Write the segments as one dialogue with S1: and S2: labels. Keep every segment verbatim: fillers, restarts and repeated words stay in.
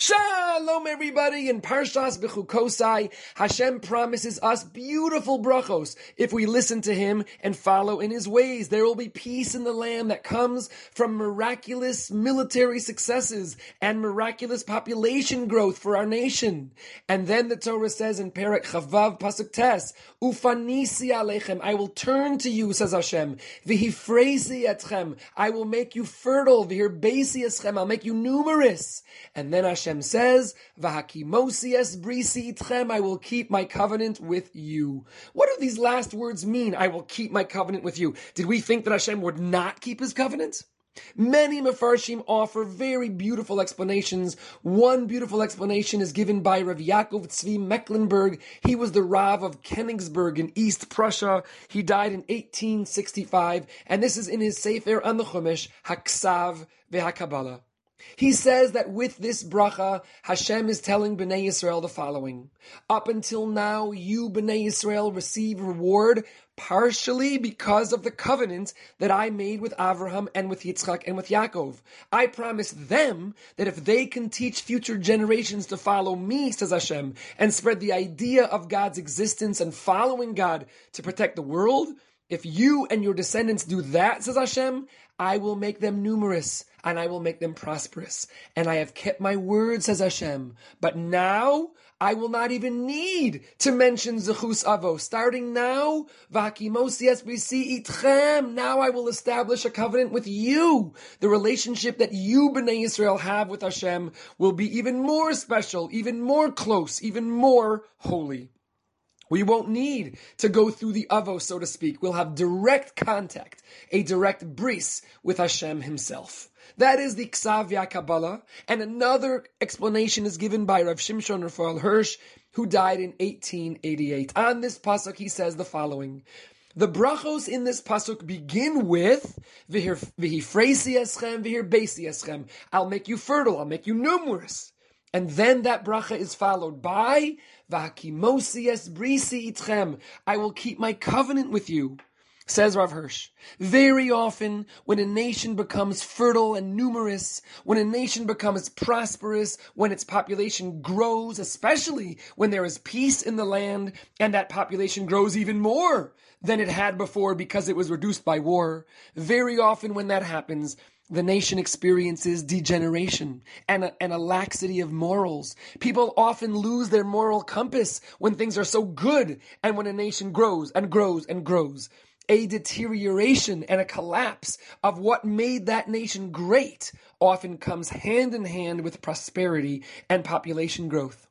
S1: Shalom, everybody. In Parshas Bechukosai, Hashem promises us beautiful brachos. If we listen to Him and follow in His ways, there will be peace in the land that comes from miraculous military successes and miraculous population growth for our nation. And then the Torah says in Perek Chavav Pasuk Tes, Ufanisi alechem, I will turn to you, says Hashem. V'hifreisi etchem, I will make you fertile. V'hirbesi eschem, I'll make you numerous. And then Hashem Hashem says, "V'hakimosi es brisi itchem," I will keep my covenant with you. What do these last words mean? I will keep my covenant with you. Did we think that Hashem would not keep His covenant? Many Mefarshim offer very beautiful explanations. One beautiful explanation is given by Rav Yaakov Tzvi Mecklenburg. He was the Rav of Königsberg in East Prussia. He died in eighteen sixty-five, and this is in his Sefer on the Chumash, Haksav veHakabbalah. He says that with this bracha, Hashem is telling Bnei Yisrael the following. Up until now, you, Bnei Yisrael, receive reward partially because of the covenant that I made with Avraham and with Yitzchak and with Yaakov. I promised them that if they can teach future generations to follow me, says Hashem, and spread the idea of God's existence and following God to protect the world, if you and your descendants do that, says Hashem, I will make them numerous, and I will make them prosperous. And I have kept my word, says Hashem. But now, I will not even need to mention Zechus Avo. Starting now, V'hakimosi es brisi itchem, now I will establish a covenant with you. The relationship that you, Bnei Yisrael, have with Hashem will be even more special, even more close, even more holy. We won't need to go through the Avo, so to speak. We'll have direct contact, a direct bris with Hashem Himself. That is the Ksav VaKabbalah. And another explanation is given by Rav Shimshon Raphael Hirsch, who died in eighteen eighty-eight. On this pasuk, he says the following. The brachos in this pasuk begin with V'hifreisi eschem, v'hirbesi eschem. I'll make you fertile, I'll make you numerous. And then that bracha is followed by V'hakimosi es brisi itchem. I will keep my covenant with you. Says Rav Hirsch, very often when a nation becomes fertile and numerous, when a nation becomes prosperous, when its population grows, especially when there is peace in the land and that population grows even more than it had before because it was reduced by war, very often when that happens, the nation experiences degeneration and a, and a laxity of morals. People often lose their moral compass when things are so good and when a nation grows and grows and grows. A deterioration and a collapse of what made that nation great often comes hand in hand with prosperity and population growth.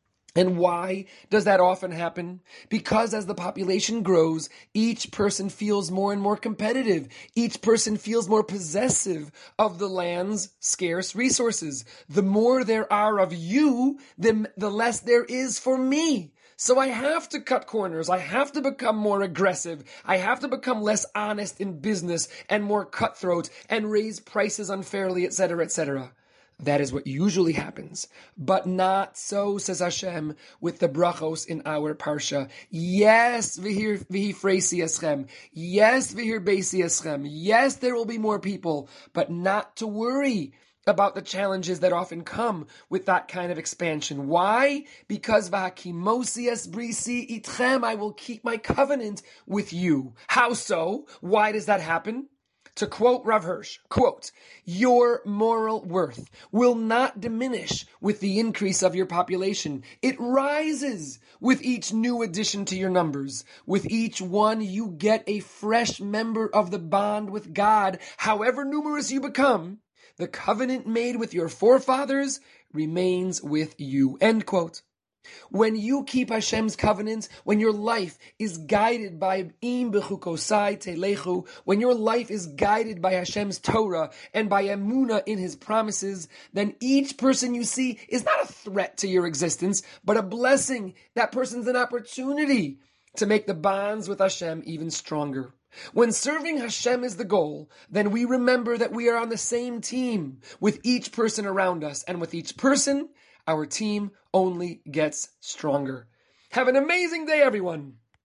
S1: And why does that often happen? Because as the population grows, each person feels more and more competitive. Each person feels more possessive of the land's scarce resources. The more there are of you, the, the less there is for me. So I have to cut corners. I have to become more aggressive. I have to become less honest in business and more cutthroat and raise prices unfairly, et cetera, et cetera. That is what usually happens. But not so, says Hashem, with the brachos in our parsha. Yes, v'hir v'hifreisi eschem. Yes, v'hirbesi eschem. Yes, there will be more people, but not to worry about the challenges that often come with that kind of expansion. Why? Because v'hakimosi es brisi itchem, I will keep my covenant with you. How so? Why does that happen? To quote Rav Hirsch, quote, your moral worth will not diminish with the increase of your population. It rises with each new addition to your numbers. With each one, you get a fresh member of the bond with God. However numerous you become, the covenant made with your forefathers remains with you. End quote. When you keep Hashem's covenants, when your life is guided by Im bechukosai telechu, when your life is guided by Hashem's Torah and by Emunah in His promises, then each person you see is not a threat to your existence, but a blessing. That person's an opportunity to make the bonds with Hashem even stronger. When serving Hashem is the goal, then we remember that we are on the same team with each person around us, and with each person, our team only gets stronger. Have an amazing day, everyone!